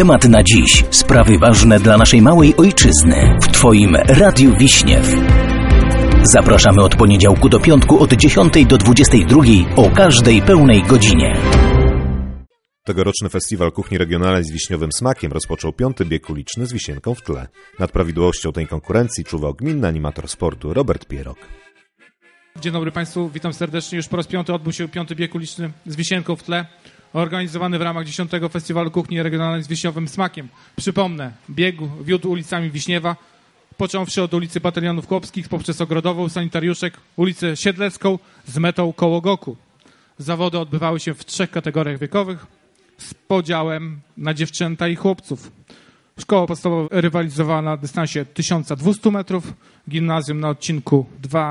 Temat na dziś. Sprawy ważne dla naszej małej ojczyzny. W Twoim Radiu Wiśniew. Zapraszamy od poniedziałku do piątku od 10 do 22 o każdej pełnej godzinie. Tegoroczny Festiwal Kuchni Regionalnej z wiśniowym smakiem rozpoczął 5. bieg uliczny z wisienką w tle. Nad prawidłowością tej konkurencji czuwał gminny animator sportu Robert Pierok. Dzień dobry Państwu, witam serdecznie. Już po raz 5. odbył się 5. bieg uliczny z wisienką w tle, organizowany w ramach 10. Festiwalu Kuchni Regionalnej z wiśniowym smakiem. Przypomnę, bieg wiódł ulicami Wiśniewa, począwszy od ulicy Batalionów Chłopskich, poprzez Ogrodową, Sanitariuszek, ulicę Siedlecką z metą koło Goku. Zawody odbywały się w 3 kategoriach wiekowych z podziałem na dziewczęta i chłopców. Szkoła podstawowa rywalizowała na dystansie 1200 metrów, gimnazjum na odcinku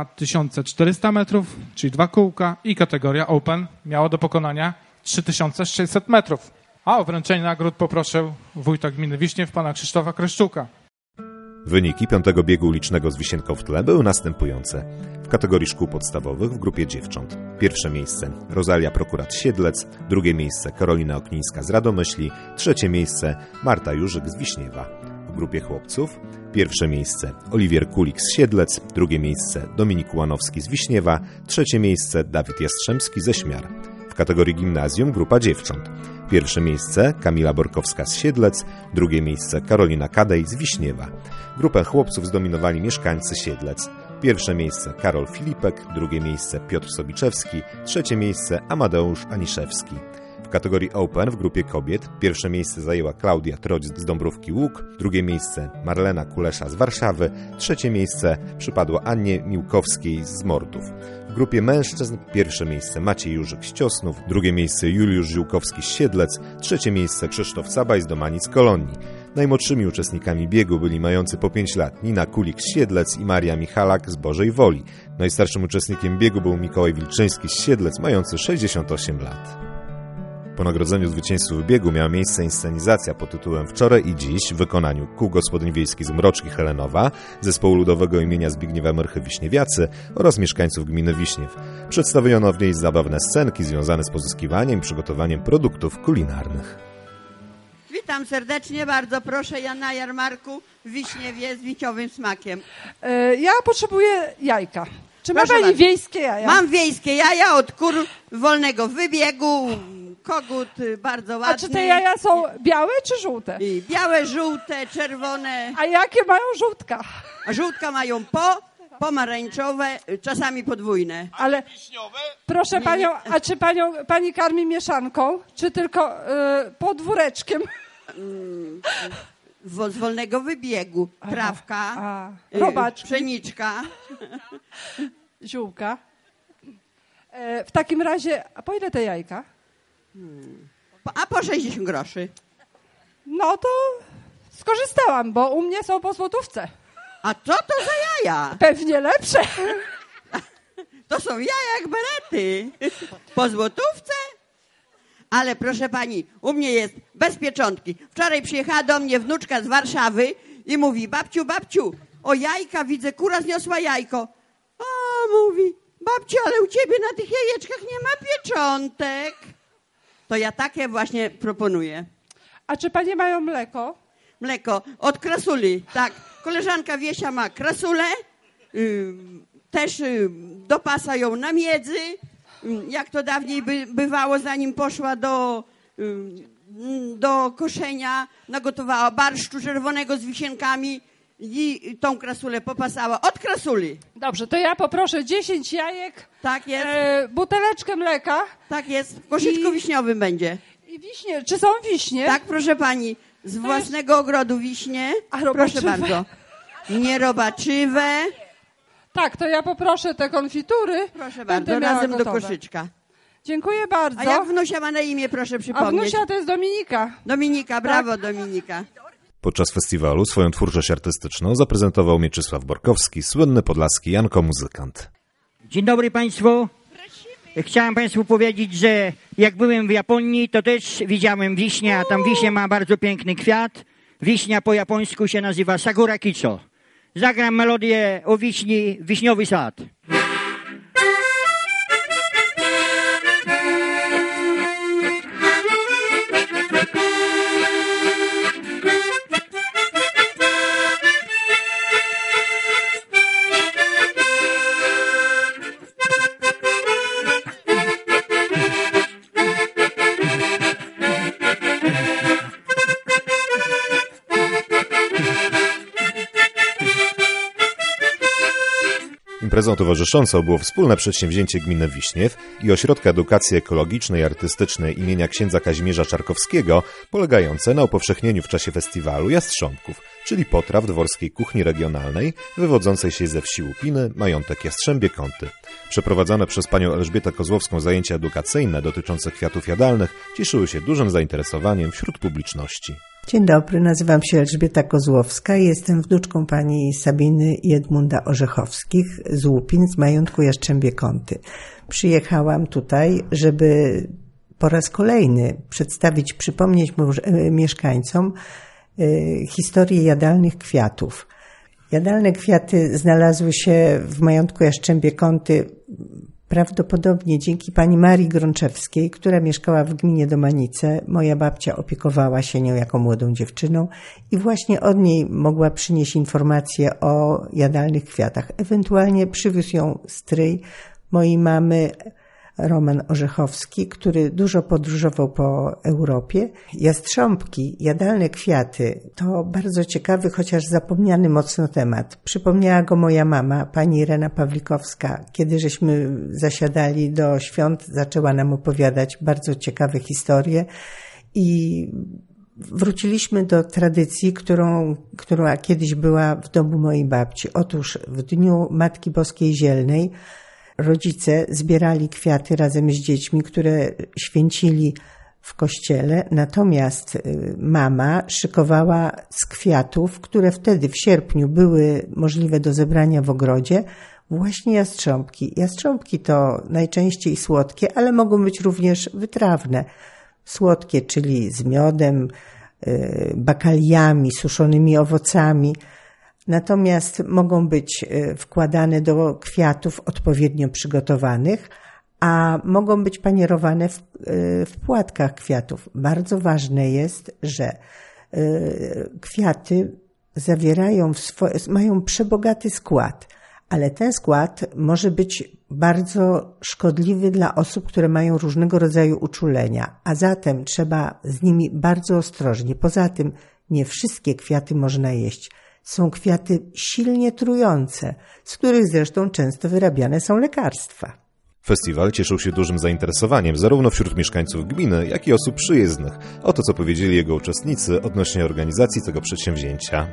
2400 metrów, czyli 2 kółka, i kategoria Open miała do pokonania 3600 metrów. A o wręczenie nagród poproszę wójta gminy Wiśniew, pana Krzysztofa Kreszczuka. Wyniki 5. biegu ulicznego z wisienką w tle były następujące. W kategorii szkół podstawowych w grupie dziewcząt: pierwsze miejsce Rosalia Prokurat Siedlec, drugie miejsce Karolina Oknińska z Radomyśli, trzecie miejsce Marta Jurzyk z Wiśniewa. W grupie chłopców pierwsze miejsce Oliwier Kulik z Siedlec, drugie miejsce Dominik Łanowski z Wiśniewa, trzecie miejsce Dawid Jastrzębski ze Śmiar. W kategorii gimnazjum grupa dziewcząt: pierwsze miejsce Kamila Borkowska z Siedlec, drugie miejsce Karolina Kadej z Wiśniewa. Grupę chłopców zdominowali mieszkańcy Siedlec. Pierwsze miejsce Karol Filipek, drugie miejsce Piotr Sobiczewski, trzecie miejsce Amadeusz Aniszewski. W kategorii Open w grupie kobiet pierwsze miejsce zajęła Klaudia Troć z Dąbrówki Łuk, drugie miejsce Marlena Kulesza z Warszawy, trzecie miejsce przypadło Annie Miłkowskiej z Mordów. W grupie mężczyzn pierwsze miejsce Maciej Jurzyk z Ciosnów, drugie miejsce Juliusz Ziółkowski z Siedlec, trzecie miejsce Krzysztof Cabaj z Domanic Kolonii. Najmłodszymi uczestnikami biegu byli mający po 5 lat Nina Kulik z Siedlec i Maria Michalak z Bożej Woli. Najstarszym uczestnikiem biegu był Mikołaj Wilczyński z Siedlec, mający 68 lat. Po nagrodzeniu zwycięzców biegu miała miejsce inscenizacja pod tytułem Wczoraj i dziś w wykonaniu Kół Gospodyń Wiejskich z Mroczki Helenowa, Zespołu Ludowego imienia Zbigniewa Myrchy Wiśniewiacy oraz mieszkańców gminy Wiśniew. Przedstawiono w niej zabawne scenki związane z pozyskiwaniem i przygotowaniem produktów kulinarnych. Witam serdecznie, bardzo proszę, ja na jarmarku w Wiśniewie z wisiowym smakiem. Ja potrzebuję jajka. Czy ma Proszę pani bardzo. wiejskie jaja? Mam wiejskie jaja od kur wolnego wybiegu, kogut bardzo ładny. A czy te jaja są białe czy żółte? I białe, żółte, czerwone. A jakie mają żółtka? A żółtka mają pomarańczowe, czasami podwójne. Ale proszę panią, a czy pani karmi mieszanką, czy tylko podwóreczkiem? Z wolnego wybiegu. Trawka, robaczki, pszeniczka. ziółka. W takim razie, a po ile te jajka? A po 60 groszy. No to skorzystałam, bo u mnie są po złotówce. A co to za jaja? Pewnie lepsze. To są jaja jak berety. Po złotówce? Ale proszę pani, u mnie jest bez pieczątki. Wczoraj przyjechała do mnie wnuczka z Warszawy i mówi: babciu, o jajka widzę, kura zniosła jajko. A, mówi: babciu, ale u ciebie na tych jajeczkach nie ma pieczątek. To ja takie właśnie proponuję. A czy panie mają mleko? Mleko od krasuli, tak. Koleżanka Wiesia ma krasulę, też do pasa ją na miedzy, jak to dawniej bywało, zanim poszła do koszenia, nagotowała barszczu czerwonego z wisienkami i tą krasulę popasała od krasuli. Dobrze, to ja poproszę 10 jajek, tak jest. Buteleczkę mleka. Tak jest, w koszyczku wiśniowym będzie. I wiśnie, czy są wiśnie? Tak, proszę pani, z własnego ogrodu wiśnie. Proszę bardzo. Nierobaczywe. Tak, to ja poproszę te konfitury. Proszę bardzo, razem do koszyczka. Dziękuję bardzo. A jak wnusia ma na imię, proszę przypomnieć? A wnusia to jest Dominika. Dominika, brawo, tak. Dominika. Podczas festiwalu swoją twórczość artystyczną zaprezentował Mieczysław Borkowski, słynny podlaski Janko-muzykant. Dzień dobry Państwu. Chciałem Państwu powiedzieć, że jak byłem w Japonii, to też widziałem wiśnię, a tam wiśnia ma bardzo piękny kwiat. Wiśnia po japońsku się nazywa Sakura Kicho. Zagram melodię o wiśni, wiśniowy sad. Imprezą towarzyszącą było wspólne przedsięwzięcie gminy Wiśniew i Ośrodka Edukacji Ekologicznej i Artystycznej imienia księdza Kazimierza Czarkowskiego, polegające na upowszechnieniu w czasie festiwalu jastrząbków, czyli potraw dworskiej kuchni regionalnej wywodzącej się ze wsi Łupiny, majątek Jastrzębie Kąty. Przeprowadzone przez panią Elżbietę Kozłowską zajęcia edukacyjne dotyczące kwiatów jadalnych cieszyły się dużym zainteresowaniem wśród publiczności. Dzień dobry, nazywam się Elżbieta Kozłowska i jestem wnuczką pani Sabiny i Edmunda Orzechowskich z Łupin, z majątku Jastrzębie Kąty. Przyjechałam tutaj, żeby po raz kolejny przedstawić, przypomnieć mieszkańcom historię jadalnych kwiatów. Jadalne kwiaty znalazły się w majątku Jastrzębie Kąty prawdopodobnie dzięki pani Marii Grączewskiej, która mieszkała w gminie Domanice. Moja babcia opiekowała się nią jako młodą dziewczyną i właśnie od niej mogła przynieść informacje o jadalnych kwiatach. Ewentualnie przywiózł ją stryj mojej mamy, Roman Orzechowski, który dużo podróżował po Europie. Jastrząbki, jadalne kwiaty to bardzo ciekawy, chociaż zapomniany mocno temat. Przypomniała go moja mama, pani Irena Pawlikowska. Kiedy żeśmy zasiadali do świąt, zaczęła nam opowiadać bardzo ciekawe historie i wróciliśmy do tradycji, która kiedyś była w domu mojej babci. Otóż w dniu Matki Boskiej Zielnej rodzice zbierali kwiaty razem z dziećmi, które święcili w kościele, natomiast mama szykowała z kwiatów, które wtedy w sierpniu były możliwe do zebrania w ogrodzie, właśnie jastrząbki. Jastrząbki to najczęściej słodkie, ale mogą być również wytrawne. Słodkie, czyli z miodem, bakaliami, suszonymi owocami. Natomiast mogą być wkładane do kwiatów odpowiednio przygotowanych, a mogą być panierowane w płatkach kwiatów. Bardzo ważne jest, że kwiaty mają przebogaty skład, ale ten skład może być bardzo szkodliwy dla osób, które mają różnego rodzaju uczulenia, a zatem trzeba z nimi bardzo ostrożnie. Poza tym nie wszystkie kwiaty można jeść. Są kwiaty silnie trujące, z których zresztą często wyrabiane są lekarstwa. Festiwal cieszył się dużym zainteresowaniem zarówno wśród mieszkańców gminy, jak i osób przyjezdnych. Oto co powiedzieli jego uczestnicy odnośnie organizacji tego przedsięwzięcia.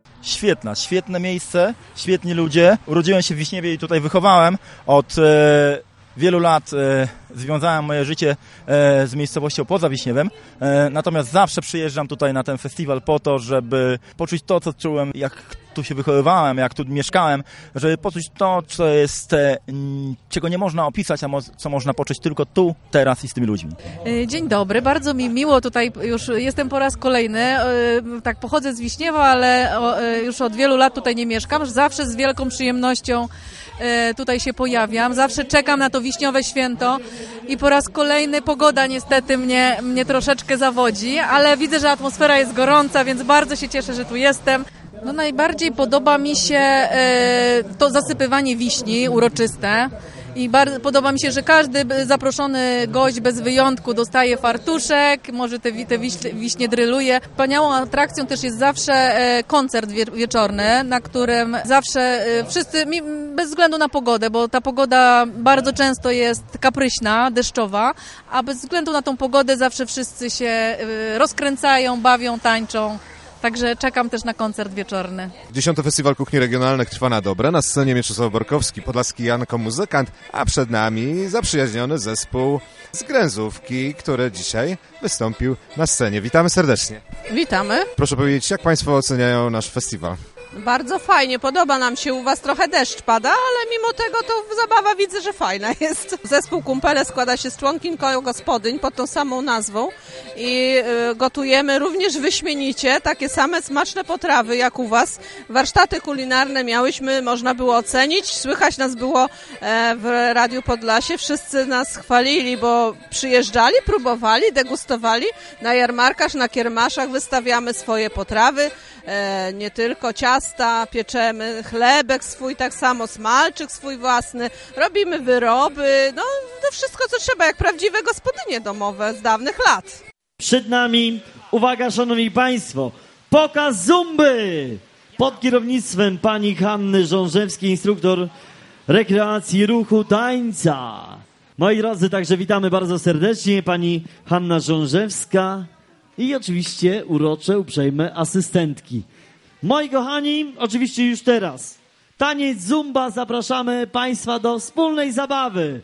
Świetne miejsce, świetni ludzie. Urodziłem się w Wiśniewie i tutaj wychowałem. Od wielu lat związałem moje życie z miejscowością poza Wiśniewem, natomiast zawsze przyjeżdżam tutaj na ten festiwal po to, żeby poczuć to, co czułem, jak tu się wychowywałem, jak tu mieszkałem, żeby poczuć to, co jest, czego nie można opisać, a co można poczuć tylko tu, teraz i z tymi ludźmi. Dzień dobry, bardzo mi miło tutaj, już jestem po raz kolejny, tak pochodzę z Wiśniewa, ale już od wielu lat tutaj nie mieszkam, zawsze z wielką przyjemnością tutaj się pojawiam, zawsze czekam na to wiśniowe święto i po raz kolejny pogoda niestety mnie troszeczkę zawodzi, ale widzę, że atmosfera jest gorąca, więc bardzo się cieszę, że tu jestem. No najbardziej podoba mi się to zasypywanie wiśni uroczyste i bardzo podoba mi się, że każdy zaproszony gość bez wyjątku dostaje fartuszek, może te wiśnie dryluje. Wspaniałą atrakcją też jest zawsze koncert wieczorny, na którym zawsze wszyscy, bez względu na pogodę, bo ta pogoda bardzo często jest kapryśna, deszczowa, a bez względu na tą pogodę zawsze wszyscy się rozkręcają, bawią, tańczą. Także czekam też na koncert wieczorny. 10. Festiwal Kuchni Regionalnych trwa na dobre. Na scenie Mieczysław Borkowski, podlaski Janko muzykant, a przed nami zaprzyjaźniony zespół z Gręzówki, który dzisiaj wystąpił na scenie. Witamy serdecznie. Witamy. Proszę powiedzieć, jak Państwo oceniają nasz festiwal? Bardzo fajnie, podoba nam się, u Was trochę deszcz pada, ale mimo tego to zabawa widzę, że fajna jest. Zespół Kumpele składa się z członkiń koła gospodyń pod tą samą nazwą i gotujemy również wyśmienicie, takie same smaczne potrawy jak u Was. Warsztaty kulinarne miałyśmy, można było ocenić, słychać nas było w Radiu Podlasie, wszyscy nas chwalili, bo przyjeżdżali, próbowali, degustowali, na jarmarkach, na kiermaszach wystawiamy swoje potrawy, nie tylko ciasta, pieczemy chlebek swój, tak samo smalczyk swój własny, robimy wyroby, no to wszystko co trzeba, jak prawdziwe gospodynie domowe z dawnych lat. Przed nami, uwaga szanowni państwo, pokaz zumby pod kierownictwem pani Hanny Żążewskiej, instruktor rekreacji, ruchu, tańca. Moi drodzy, także witamy bardzo serdecznie pani Hanna Żążewska i oczywiście urocze, uprzejme asystentki. Moi kochani, oczywiście już teraz taniec zumba, zapraszamy państwa do wspólnej zabawy.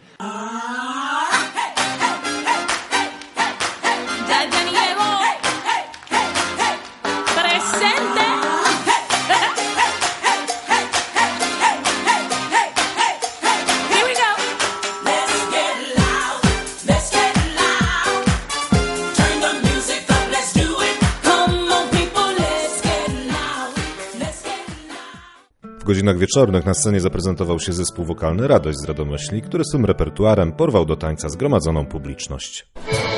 W godzinach wieczornych na scenie zaprezentował się zespół wokalny Radość z Radomyśli, który swym repertuarem porwał do tańca zgromadzoną publiczność.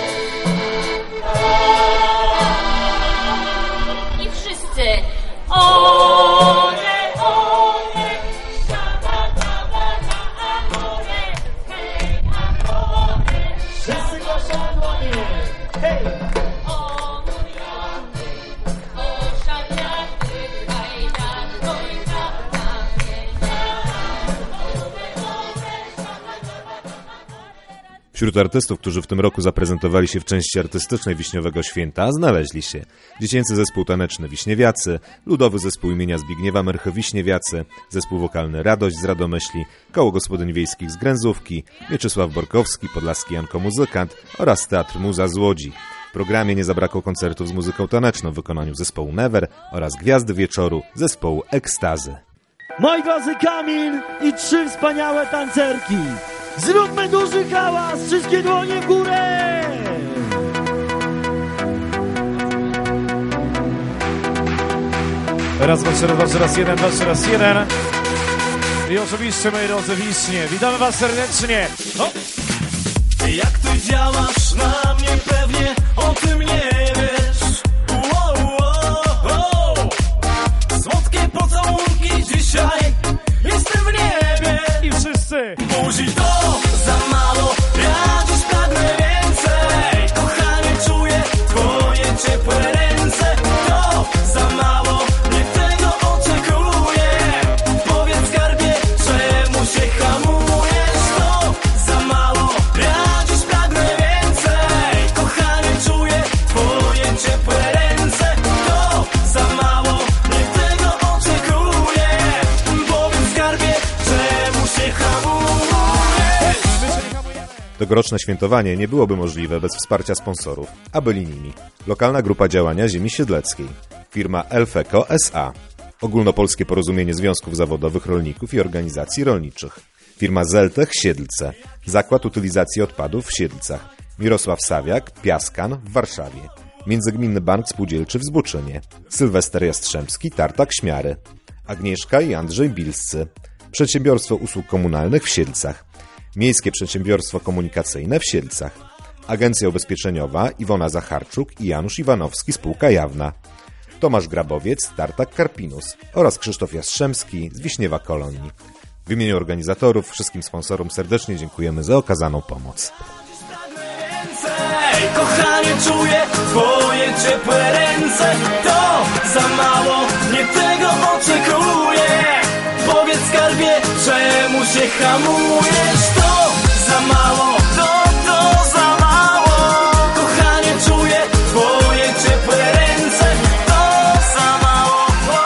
I wszyscy! Wszyscy głoszą dłonie! Hej! Wśród artystów, którzy w tym roku zaprezentowali się w części artystycznej Wiśniowego Święta, znaleźli się dziecięcy zespół taneczny Wiśniewiacy, ludowy zespół imienia Zbigniewa Myrchy Wiśniewiacy, zespół wokalny Radość z Radomyśli, koło gospodyń wiejskich z Gręzówki, Mieczysław Borkowski, podlaski Janko Muzykant oraz Teatr Muza z Łodzi. W programie nie zabrakło koncertów z muzyką taneczną w wykonaniu zespołu Never oraz Gwiazdy Wieczoru zespołu Ekstazy. Moi drodzy, Kamil i 3 wspaniałe tancerki. Zróbmy duży hałas, wszystkie dłonie w górę! Raz, dwa, trzy, raz, jeden, dwa, trzy, raz, jeden. I oczywiście, moi drodzy, Wiśnie, witamy was serdecznie. O! Jak ty działasz na mnie, pewnie o tym nie wiesz. Słodkie pocałunki dzisiaj, jestem w niebie. I wszyscy buzi to za mało, ja dziś pragnę więcej. Kochanie, czuję twoje ciepłe ręce. To za mało, nie tego oczekuję. Powiedz, skarbie, czemu się hamujesz? To za mało, ja dziś pragnę więcej. Kochanie, czuję twoje ciepłe ręce. To za mało, nie tego oczekuję. Powiedz, skarbie, czemu się hamujesz? Tegoroczne świętowanie nie byłoby możliwe bez wsparcia sponsorów, a byli nimi lokalna grupa działania ziemi siedleckiej, firma Elfeco S.A., Ogólnopolskie Porozumienie Związków Zawodowych Rolników i Organizacji Rolniczych, firma Zeltech Siedlce, Zakład Utylizacji Odpadów w Siedlcach, Mirosław Sawiak, Piaskan w Warszawie, Międzygminny Bank Spółdzielczy w Zbuczynie, Sylwester Jastrzębski, Tartak Śmiary, Agnieszka i Andrzej Bilscy, Przedsiębiorstwo Usług Komunalnych w Siedlcach, Miejskie Przedsiębiorstwo Komunikacyjne w Siedlcach, Agencja Ubezpieczeniowa Iwona Zacharczuk i Janusz Iwanowski, spółka jawna, Tomasz Grabowiec, Tartak Karpinus oraz Krzysztof Jastrzębski z Wiśniewa Kolonii. W imieniu organizatorów wszystkim sponsorom serdecznie dziękujemy za okazaną pomoc. Kochanie, czuję twoje ciepłe ręce. To za mało, nie tego oczekuję. Powiedz, skarbie, czemu się hamujesz? To za mało, to za mało. Kochanie, czuję twoje ciepłe ręce. To za mało.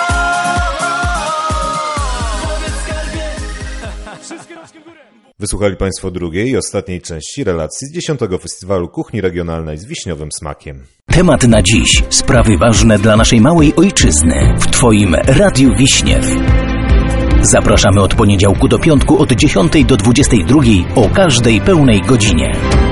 Powiedz, skarbie. Wszystkie rączki w górę. Wysłuchali Państwo drugiej i ostatniej części relacji z 10. Festiwalu Kuchni Regionalnej z wiśniowym smakiem. Temat na dziś. Sprawy ważne dla naszej małej ojczyzny. W Twoim Radiu Wiśniew. Zapraszamy od poniedziałku do piątku od 10 do 22 o każdej pełnej godzinie.